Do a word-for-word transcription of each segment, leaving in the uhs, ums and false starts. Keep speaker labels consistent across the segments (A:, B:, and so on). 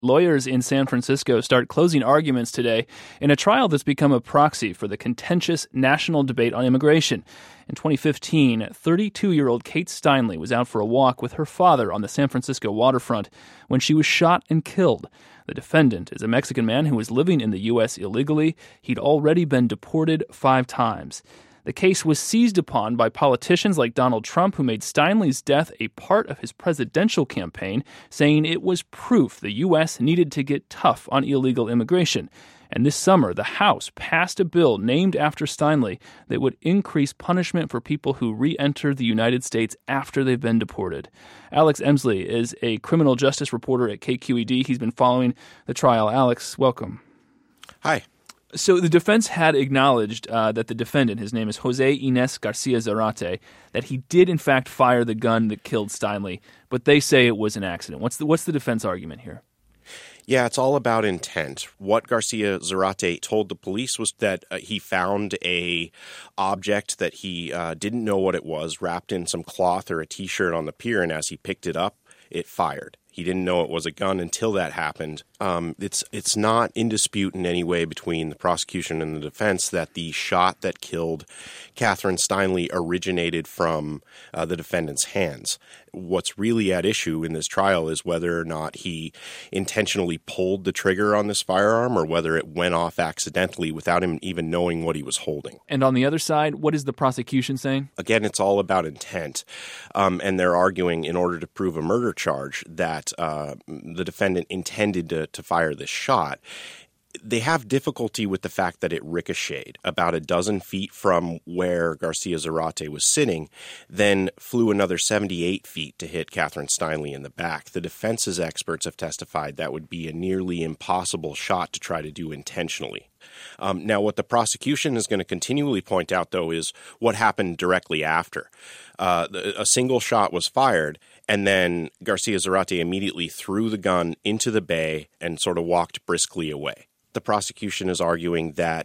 A: Lawyers in San Francisco start closing arguments today in a trial that's become a proxy for the contentious national debate on immigration. In twenty fifteen, thirty-two-year-old Kate Steinle was out for a walk with her father on the San Francisco waterfront when she was shot and killed. The defendant is a Mexican man who was living in the U S illegally. He'd already been deported five times. The case was seized upon by politicians like Donald Trump, who made Steinle's death a part of his presidential campaign, saying it was proof the U S needed to get tough on illegal immigration. And this summer, the House passed a bill named after Steinle that would increase punishment for people who re-enter the United States after they've been deported. Alex Emslie is a criminal justice reporter at K Q E D. He's been following the trial. Alex, welcome.
B: Hi.
A: So the defense had acknowledged uh, that the defendant, his name is Jose Ines Garcia Zarate, that he did in fact fire the gun that killed Steinle, but they say it was an accident. What's the what's the defense argument here?
B: Yeah, it's all about intent. What Garcia Zarate told the police was that uh, he found a object that he uh, didn't know what it was, wrapped in some cloth or a T-shirt on the pier, and as he picked it up, it fired. He didn't know it was a gun until that happened. Um, it's it's not in dispute in any way between the prosecution and the defense that the shot that killed Catherine Steinle originated from uh, the defendant's hands. What's really at issue in this trial is whether or not he intentionally pulled the trigger on this firearm or whether it went off accidentally without him even knowing what he was holding.
A: And on the other side, what is the prosecution saying?
B: Again, it's all about intent. Um, and they're arguing in order to prove a murder charge that uh, the defendant intended to, to fire this shot. They have difficulty with the fact that it ricocheted about a dozen feet from where Garcia Zarate was sitting, then flew another seventy-eight feet to hit Catherine Steinle in the back. The defense's experts have testified that would be a nearly impossible shot to try to do intentionally. Um, now, what the prosecution is going to continually point out, though, is what happened directly after. Uh, a single shot was fired, and then Garcia Zarate immediately threw the gun into the bay and sort of walked briskly away. The prosecution is arguing that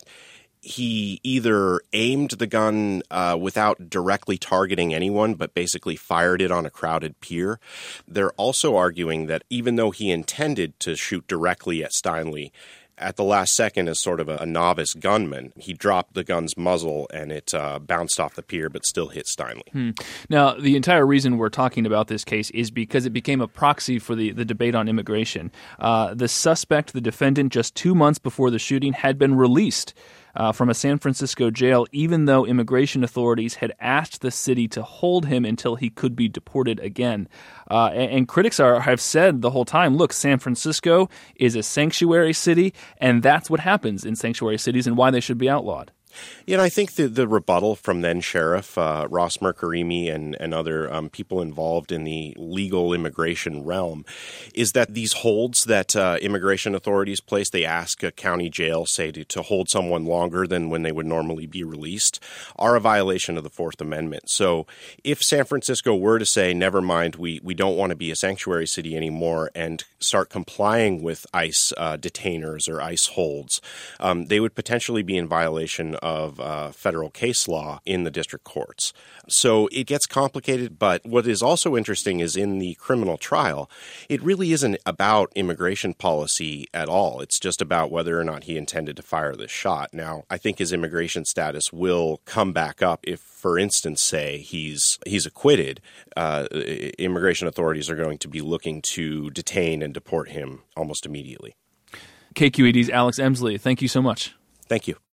B: he either aimed the gun uh, without directly targeting anyone, but basically fired it on a crowded pier. They're also arguing that even though he intended to shoot directly at Steinle, at the last second, as sort of a, a novice gunman, he dropped the gun's muzzle and it uh, bounced off the pier but still hit Steinle.
A: Hmm. Now, the entire reason we're talking about this case is because it became a proxy for the, the debate on immigration. Uh, the suspect, the defendant, just two months before the shooting, had been released Uh, from a San Francisco jail, even though immigration authorities had asked the city to hold him until he could be deported again. Uh, and, and critics are, have said the whole time, look, San Francisco is a sanctuary city, and that's what happens in sanctuary cities and why they should be outlawed.
B: Yeah, and I think the, the rebuttal from then Sheriff uh, Ross Mercarimi and, and other um, people involved in the legal immigration realm is that these holds that uh, immigration authorities place, they ask a county jail, say, to, to hold someone longer than when they would normally be released, are a violation of the Fourth Amendment. So if San Francisco were to say, never mind, we, we don't want to be a sanctuary city anymore and start complying with ICE uh, detainers or ICE holds, um, they would potentially be in violation of of uh, federal case law in the district courts. So it gets complicated, but what is also interesting is in the criminal trial, it really isn't about immigration policy at all. It's just about whether or not he intended to fire this shot. Now, I think his immigration status will come back up if, for instance, say he's he's acquitted. Uh, immigration authorities are going to be looking to detain and deport him almost immediately.
A: K Q E D's Alex Emslie, thank you so much.
B: Thank you.